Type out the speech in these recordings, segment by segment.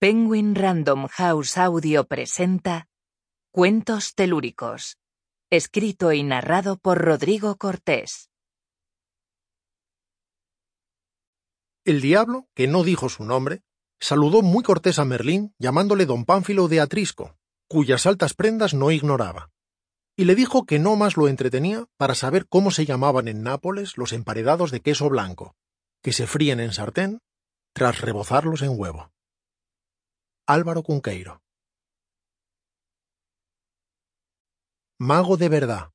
Penguin Random House Audio presenta Cuentos telúricos, escrito y narrado por Rodrigo Cortés. El diablo, que no dijo su nombre, saludó muy cortés a Merlín llamándole don Pánfilo de Atrisco, cuyas altas prendas no ignoraba, y le dijo que no más lo entretenía para saber cómo se llamaban en Nápoles los emparedados de queso blanco, que se fríen en sartén tras rebozarlos en huevo. Álvaro Cunqueiro. Mago de verdad.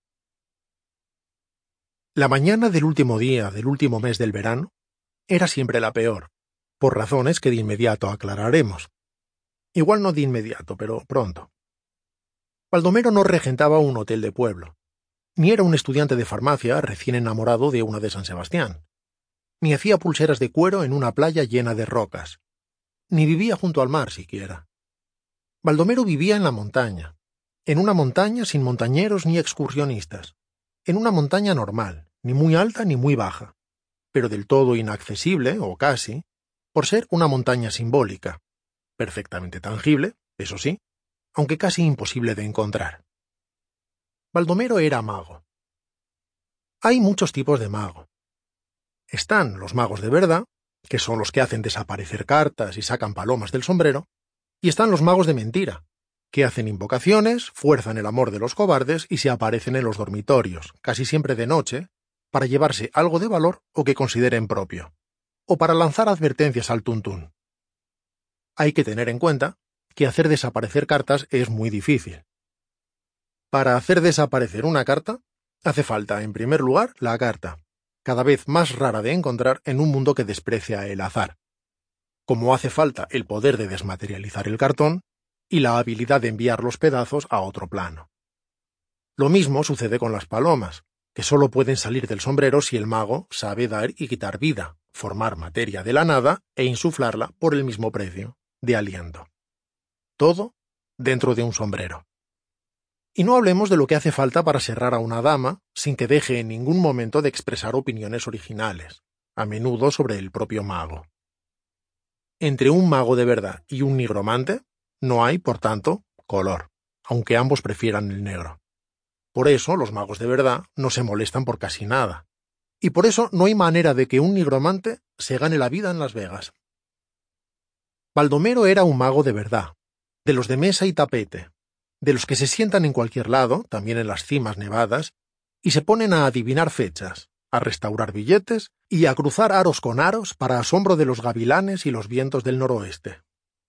La mañana del último día del último mes del verano era siempre la peor, por razones que de inmediato aclararemos. Igual no de inmediato, pero pronto. Baldomero no regentaba un hotel de pueblo, ni era un estudiante de farmacia recién enamorado de una de San Sebastián, ni hacía pulseras de cuero en una playa llena de rocas, ni vivía junto al mar siquiera. Baldomero vivía en la montaña, en una montaña sin montañeros ni excursionistas, en una montaña normal, ni muy alta ni muy baja, pero del todo inaccesible, o casi, por ser una montaña simbólica, perfectamente tangible, eso sí, aunque casi imposible de encontrar. Baldomero era mago. Hay muchos tipos de mago. Están los magos de verdad, que son los que hacen desaparecer cartas y sacan palomas del sombrero, y están los magos de mentira, que hacen invocaciones, fuerzan el amor de los cobardes y se aparecen en los dormitorios, casi siempre de noche, para llevarse algo de valor o que consideren propio, o para lanzar advertencias al tuntún. Hay que tener en cuenta que hacer desaparecer cartas es muy difícil. Para hacer desaparecer una carta, hace falta, en primer lugar, la carta, cada vez más rara de encontrar en un mundo que desprecia el azar. Como hace falta el poder de desmaterializar el cartón y la habilidad de enviar los pedazos a otro plano. Lo mismo sucede con las palomas, que solo pueden salir del sombrero si el mago sabe dar y quitar vida, formar materia de la nada e insuflarla por el mismo precio, de aliento. Todo dentro de un sombrero. Y no hablemos de lo que hace falta para serrar a una dama sin que deje en ningún momento de expresar opiniones originales, a menudo sobre el propio mago. Entre un mago de verdad y un nigromante no hay, por tanto, color, aunque ambos prefieran el negro. Por eso los magos de verdad no se molestan por casi nada, y por eso no hay manera de que un nigromante se gane la vida en Las Vegas. Baldomero era un mago de verdad, de los de mesa y tapete, de los que se sientan en cualquier lado, también en las cimas nevadas, y se ponen a adivinar fechas, a restaurar billetes y a cruzar aros con aros para asombro de los gavilanes y los vientos del noroeste.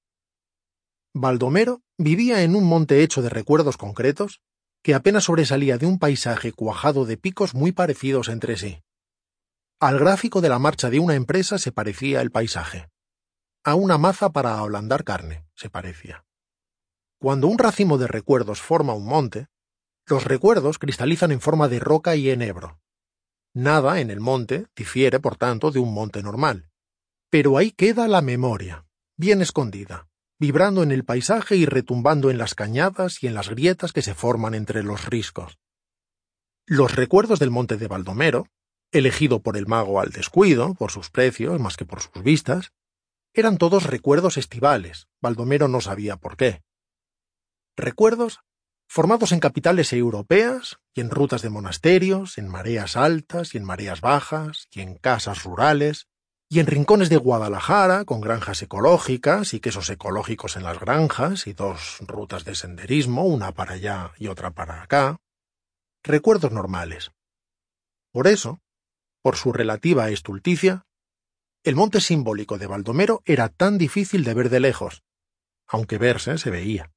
Baldomero vivía en un monte hecho de recuerdos concretos que apenas sobresalía de un paisaje cuajado de picos muy parecidos entre sí. Al gráfico de la marcha de una empresa se parecía el paisaje. A una maza para ablandar carne se parecía. Cuando un racimo de recuerdos forma un monte, los recuerdos cristalizan en forma de roca y enebro. Nada en el monte difiere, por tanto, de un monte normal. Pero ahí queda la memoria, bien escondida, vibrando en el paisaje y retumbando en las cañadas y en las grietas que se forman entre los riscos. Los recuerdos del monte de Baldomero, elegido por el mago al descuido, por sus precios más que por sus vistas, eran todos recuerdos estivales, Baldomero no sabía por qué. Recuerdos formados en capitales europeas y en rutas de monasterios, en mareas altas y en mareas bajas, y en casas rurales, y en rincones de Guadalajara con granjas ecológicas y quesos ecológicos en las granjas y dos rutas de senderismo, una para allá y otra para acá. Recuerdos normales. Por eso, por su relativa estulticia, el monte simbólico de Baldomero era tan difícil de ver de lejos, aunque verse se veía.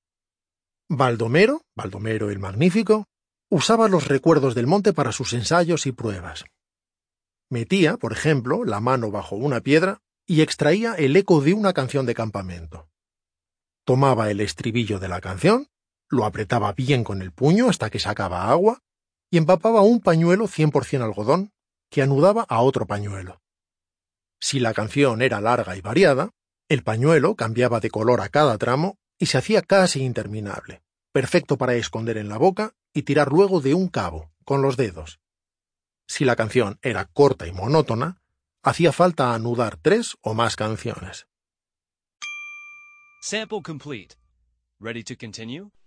Baldomero el Magnífico, usaba los recuerdos del monte para sus ensayos y pruebas. Metía, por ejemplo, la mano bajo una piedra y extraía el eco de una canción de campamento. Tomaba el estribillo de la canción, lo apretaba bien con el puño hasta que sacaba agua y empapaba un pañuelo 100% algodón que anudaba a otro pañuelo. Si la canción era larga y variada, el pañuelo cambiaba de color a cada tramo y se hacía casi interminable, perfecto para esconder en la boca y tirar luego de un cabo, con los dedos. Si la canción era corta y monótona, hacía falta anudar 3 o más canciones. Sample complete. Ready to continue?